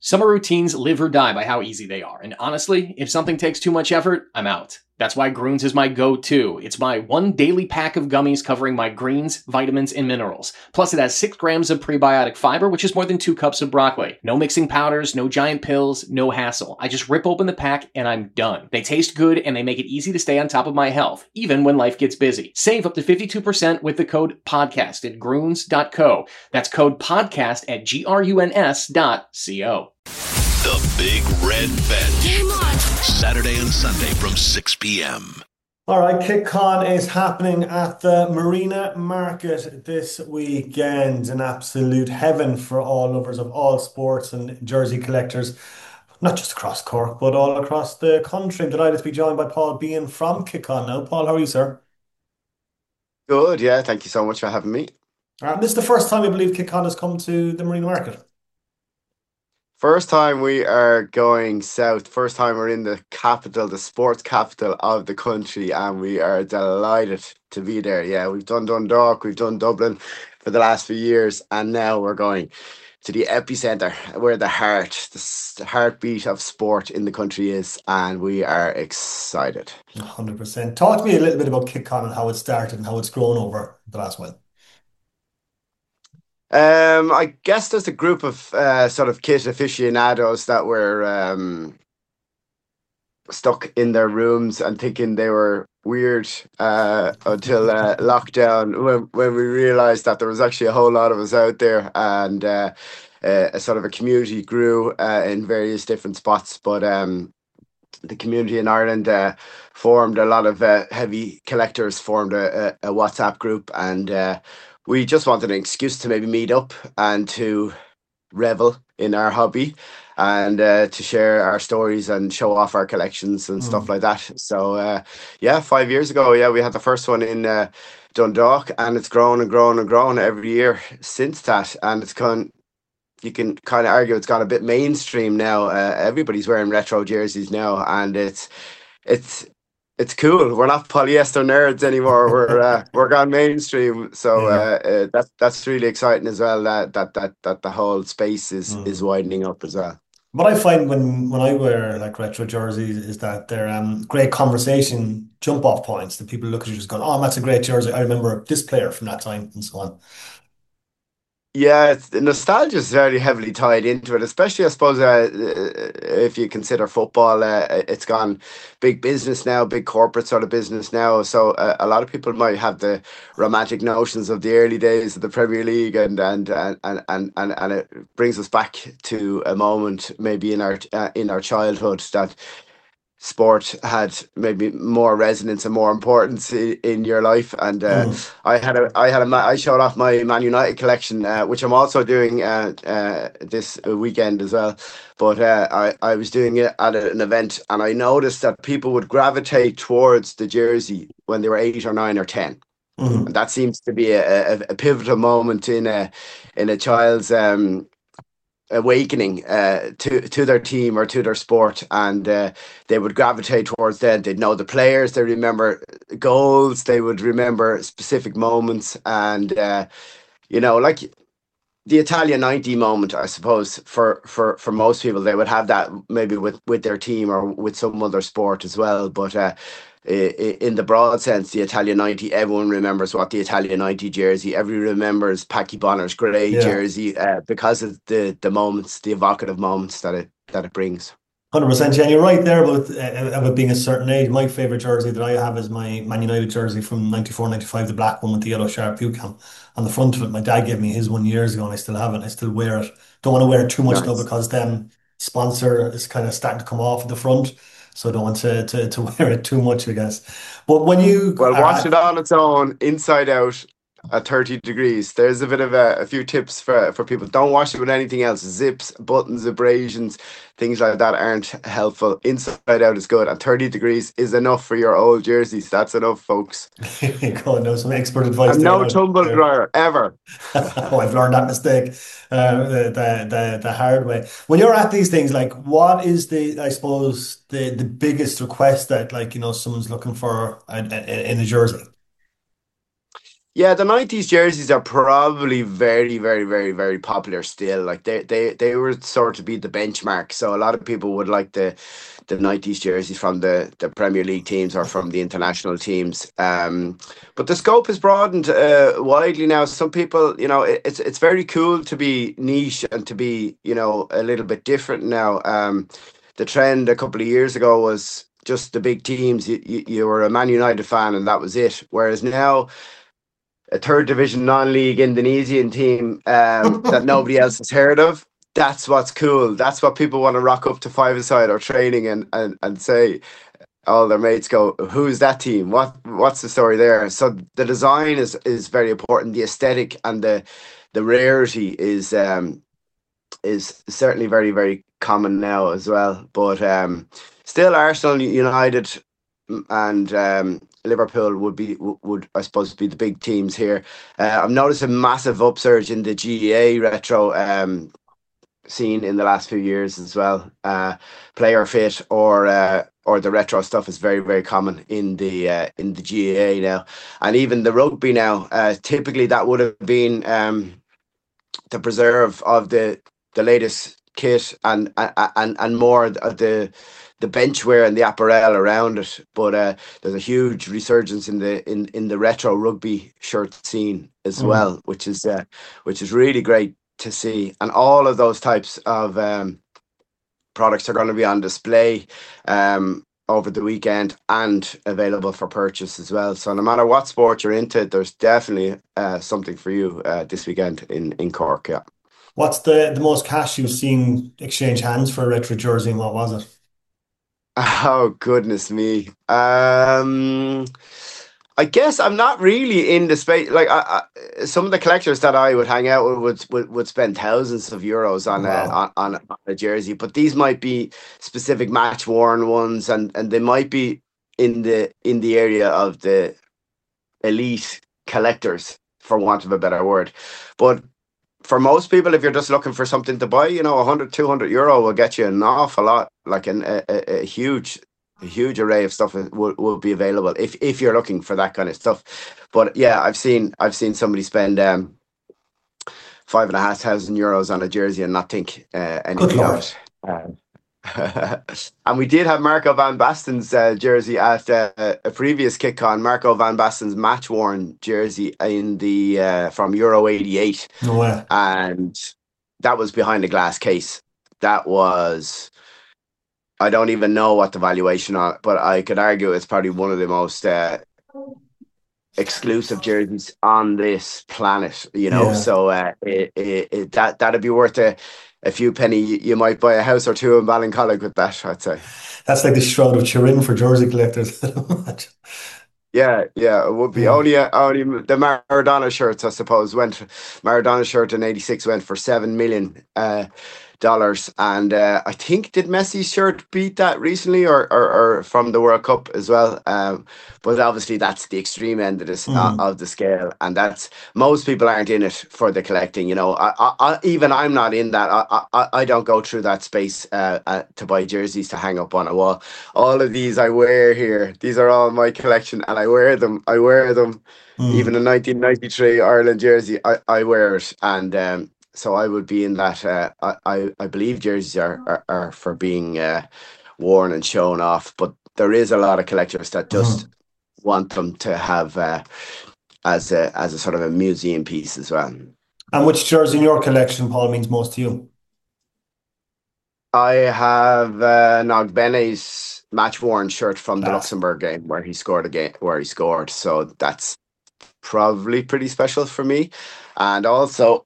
Summer routines live or die by how easy they are, and honestly, if something takes too much effort, I'm out. That's why Groons is my go-to. It's my one daily pack of gummies covering my greens, vitamins, and minerals. Plus, it has 6 grams of prebiotic fiber, which is more than 2 cups of broccoli. No mixing powders, no giant pills, no hassle. I just rip open the pack and I'm done. They taste good and they make it easy to stay on top of my health, even when life gets busy. Save up to 52% with the code PODCAST at Groons.co. That's code PODCAST at GRUNS.co. The Big Red Bench. Game on. Saturday and Sunday from 6 p.m. All right, KickCon is happening at the Marina Market this weekend. An absolute heaven for all lovers of all sports and jersey collectors, not just across Cork, but all across the country. I'm delighted to be joined by Paul Bean from KickCon now. Paul, how are you, sir? Good, yeah. Thank you so much for having me. This is the first time I believe KickCon has come to the Marina Market. First time we are going south. First time we're in the capital, the sports capital of the country, and we are delighted to be there. Yeah, we've done Dundalk, we've done Dublin for the last few years, and now we're going to the epicenter where the heartbeat of sport in the country is, and we are excited. 100%. Talk to me a little bit about KickCon and how it started and how it's grown over the last while. I guess there's a group of sort of kit aficionados that were stuck in their rooms and thinking they were weird until lockdown, when we realized that there was actually a whole lot of us out there, and a sort of a community grew in various different spots. But the community in Ireland formed a lot of heavy collectors, formed a WhatsApp group, and we just wanted an excuse to maybe meet up and to revel in our hobby, and to share our stories and show off our collections and stuff like that. So, 5 years ago, we had the first one in Dundalk, and it's grown and grown and grown every year since that. And you can kind of argue it's gone a bit mainstream now. Everybody's wearing retro jerseys now, and it's cool. We're not polyester nerds anymore. We're gone mainstream. So that's really exciting as well. That the whole space is widening up as well. What I find when I wear like retro jerseys is that they're great conversation jump off points that people look at you just going, "Oh, that's a great jersey. I remember this player from that time," and so on. Yeah, the nostalgia is very heavily tied into it, especially, I suppose, if you consider football. It's gone big business now, big corporate sort of business now. So a lot of people might have the romantic notions of the early days of the Premier League, and it brings us back to a moment maybe in our childhood that sport had maybe more resonance and more importance in your life. And I showed off my Man United collection, which I'm also doing this weekend as well. But I was doing it at an event, and I noticed that people would gravitate towards the jersey when they were 8 or 9 or 10. And that seems to be a pivotal moment in a child's awakening to their team or to their sport, and they would gravitate towards that. They'd know the players, they remember goals, they would remember specific moments, and like the Italia 90 moment, I suppose, for most people, they would have that maybe with their team or with some other sport as well. But in the broad sense, the Italia 90, everyone remembers what the Italia 90 jersey, everyone remembers Packie Bonner's grey jersey, because of the moments, the evocative moments that it brings. 100%. Yeah, and you're right there about being a certain age. My favourite jersey that I have is my Man United jersey from 94-95, the black one with the yellow sharp UCAM on the front of it. My dad gave me his one years ago, and I still have it. I still wear it. Don't want to wear it too much though, because then sponsor is kind of starting to come off at the front. So I don't want to wear it too much, I guess. But when you watch it on its own, inside out, at 30 degrees. There's a bit of a few tips for people. Don't wash it with anything else. Zips, buttons, abrasions, things like that aren't helpful. Inside out is good, and 30 degrees is enough for your old jerseys. That's enough, folks. God, no, some expert advice. And no tumble dryer ever. Oh, I've learned that mistake the hard way. When you're at these things, like, what is I suppose the biggest request that someone's looking for in a jersey? Yeah, the 90s jerseys are probably very, very, very, very popular still. Like they were sort of be the benchmark. So a lot of people would like the 90s jerseys from the Premier League teams or from the international teams. But the scope has broadened widely now. Some people, it's very cool to be niche and to be, a little bit different now. The trend a couple of years ago was just the big teams. You were a Man United fan and that was it. Whereas now, a third division non-league Indonesian team that nobody else has heard of. That's what's cool. That's what people want to rock up to five-a-side or training and say, all their mates go, who's that team? What's the story there? So the design is very important. The aesthetic and the rarity is certainly very, very common now as well. But still Arsenal, United and Liverpool would I suppose be the big teams here. I've noticed a massive upsurge in the GEA retro scene in the last few years as well. Player fit or the retro stuff is very, very common in the GEA now, and even the rugby now. Typically, that would have been the preserve of the latest kit and more of the benchwear and the apparel around it. But there's a huge resurgence in the retro rugby shirt scene as well, which is really great to see. And all of those types of products are going to be on display over the weekend and available for purchase as well. So no matter what sport you're into, there's definitely something for you this weekend in Cork. Yeah. What's the most cash you've seen exchange hands for a retro jersey, and what was it? Oh, goodness me. I guess I'm not really in the space. Like some of the collectors that I would hang out with would spend thousands of euros on Wow. on a jersey, but these might be specific match worn ones, and they might be in the area of the elite collectors, for want of a better word. But for most people, if you're just looking for something to buy, 100, 200 euro will get you an awful lot, like a huge array of stuff will be available if you're looking for that kind of stuff. But yeah, I've seen somebody spend €5,500 on a jersey and not think Good anything of Lord. it. And we did have Marco van Basten's jersey at a previous KickCon. Marco van Basten's match worn jersey in the from Euro '88, No way. and that was behind a glass case. That was, I don't even know what the valuation on it, but I could argue it's probably one of the most exclusive jerseys on this planet. Yeah. So that'd be worth a few penny. You might buy a house or two in Ballincollig with that, I'd say. That's like the Shroud of Turin for jersey collectors. Yeah, it would be Yeah. only the Maradona shirts, I suppose. Maradona shirt in '86 went for $7 million. And I think, did Messi's shirt beat that recently, or from the World Cup as well? But obviously that's the extreme end of this Mm. of the scale, and that's, most people aren't in it for the collecting. Even I'm not in that. I don't go through that space to buy jerseys to hang up on a wall. All of these I wear here. These are all my collection, and I wear them. Even Mm. a 1993 Ireland jersey, I wear it, and so I would be in that. I believe jerseys are for being worn and shown off, but there is a lot of collectors that just Mhm. want them to have as a sort of a museum piece as well. And which jersey in your collection, Paul, means most to you? I have Nogbene's match worn shirt from the Class. Luxembourg game where he scored a game where he scored. So that's probably pretty special for me. And also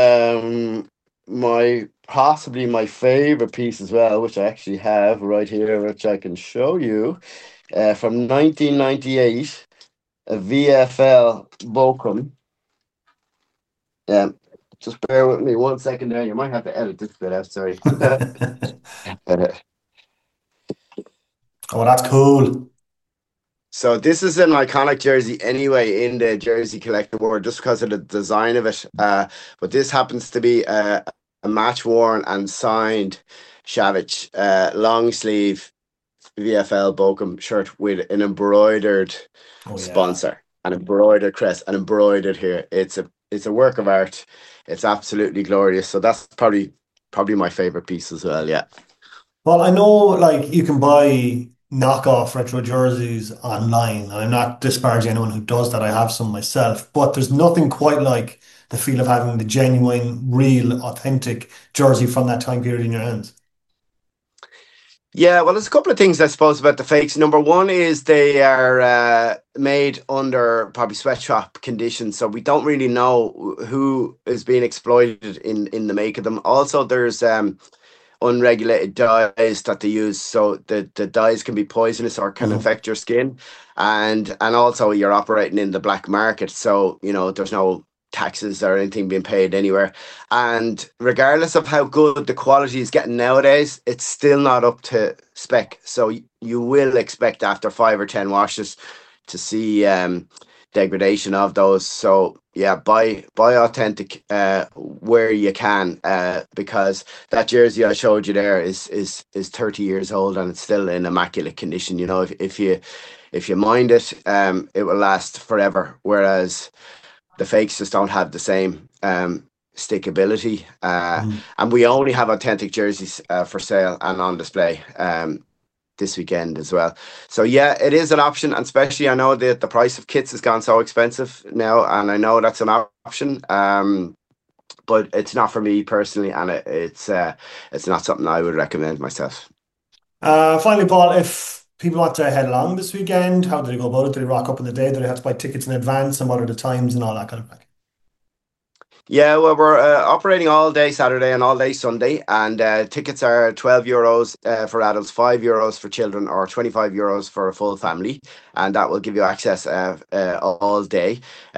possibly my favorite piece as well, which I actually have right here, which I can show you, from 1998, a VFL Bochum. Just bear with me 1 second there. You might have to edit this bit out, sorry. Oh, that's cool. So this is an iconic jersey anyway in the jersey collector world, just because of the design of it. But this happens to be a match worn and signed Savic long sleeve VFL Bochum shirt with an embroidered Oh yeah. sponsor. an embroidered crest, and embroidered here. It's a work of art. It's absolutely glorious. So that's probably my favorite piece as well. Yeah. Well, I know like you can buy knockoff retro jerseys online, and I'm not disparaging anyone who does that. I have some myself, but there's nothing quite like the feel of having the genuine, real, authentic jersey from that time period in your hands. Yeah, well, there's a couple of things I suppose about the fakes. Number one is they are made under probably sweatshop conditions, so we don't really know who is being exploited in the make of them. Also, there's unregulated dyes that they use, so the dyes can be poisonous or can affect your skin, and also you're operating in the black market, so there's no taxes or anything being paid anywhere, and regardless of how good the quality is getting nowadays, it's still not up to spec, so you will expect after 5 or 10 washes to see degradation of those. So yeah, buy authentic where you can, because that jersey I showed you there is 30 years old and it's still in immaculate condition. If you mind it, it will last forever, whereas the fakes just don't have the same stickability, and we only have authentic jerseys for sale and on display this weekend as well. So yeah, it is an option, and especially I know that the price of kits has gone so expensive now, and I know that's an option, but it's not for me personally, and it's not something I would recommend myself. Finally, Paul, if people want to head along this weekend, how do they go about it? Do they rock up in the day? Do they have to buy tickets in advance? And what are the times and all that kind of thing? Yeah, well, we're operating all day Saturday and all day Sunday, and tickets are €12 for adults, €5 for children, or €25 for a full family, and that will give you access all day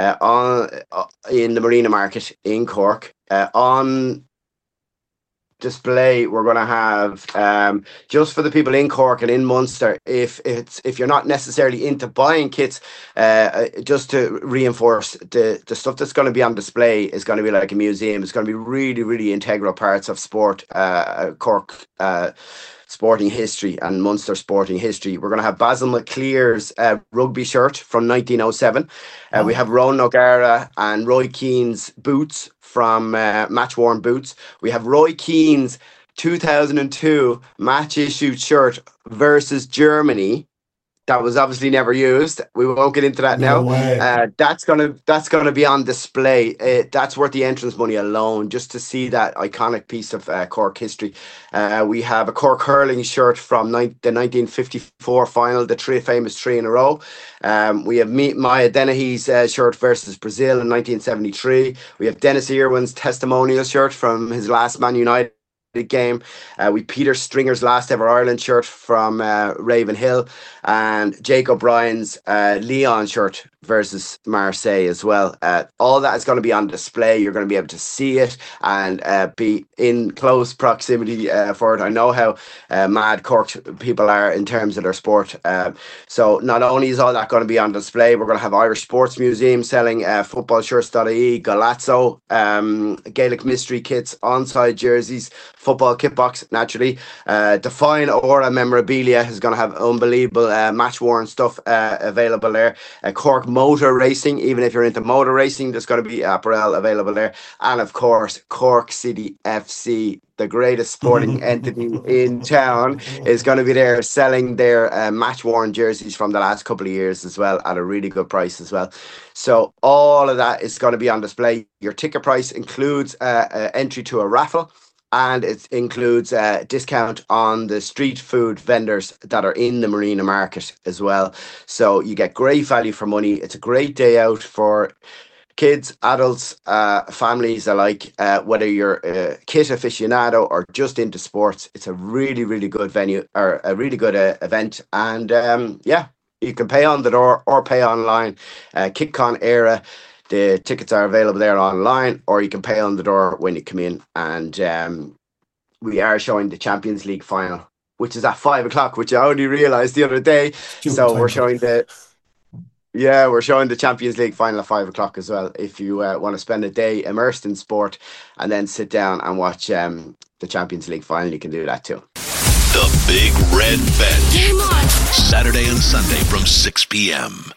in the Marina Market in Cork. On display, we're going to have just for the people in Cork and in Munster, if you're not necessarily into buying kits, just to reinforce, the stuff that's going to be on display is going to be like a museum. It's going to be really, really integral parts of sport, Cork sporting history and Munster sporting history. We're going to have Basil McClear's rugby shirt from 1907. We have Ronan O'Gara and Roy Keane's boots from Match Worn Boots. We have Roy Keane's 2002 match issued shirt versus Germany. That was obviously never used. We won't get into that now. That's gonna be on display. That's worth the entrance money alone, just to see that iconic piece of Cork history. We have a Cork hurling shirt from the 1954 final, the famous 3 in a row. We have Maya Dennehy's shirt versus Brazil in 1973. We have Dennis Irwin's testimonial shirt from his last Man United game. We Peter Stringer's last ever Ireland shirt from Ravenhill, and Jake O'Brien's Leon shirt versus Marseille as well. All that is going to be on display. You're going to be able to see it and be in close proximity for it. I know how mad Cork people are in terms of their sport. So not only is all that going to be on display, we're going to have Irish Sports Museum selling footballshirts.ie, Galazzo, Gaelic mystery kits, onside jerseys, football kit box, naturally. Define Aura memorabilia is going to have unbelievable match worn stuff available there. Cork motor racing, even if you're into motor racing, there's going to be apparel available there. And of course, Cork City FC, the greatest sporting entity in town, is going to be there selling their match worn jerseys from the last couple of years as well, at a really good price as well. So all of that is going to be on display. Your ticket price includes entry to a raffle, and it includes a discount on the street food vendors that are in the Marina Market as well. So you get great value for money. It's a great day out for kids, adults, families alike, whether you're a kit aficionado or just into sports. It's a really, really good venue, or a really good event. And yeah, you can pay on the door or pay online. KickCon era. The tickets are available there online, or you can pay on the door when you come in. And we are showing the Champions League final, which is at 5 o'clock, which I only realised the other day. So we're showing the Champions League final at 5 o'clock as well. If you want to spend a day immersed in sport and then sit down and watch the Champions League final, you can do that too. The Big Red Bench. Game on. Saturday and Sunday from 6 p.m.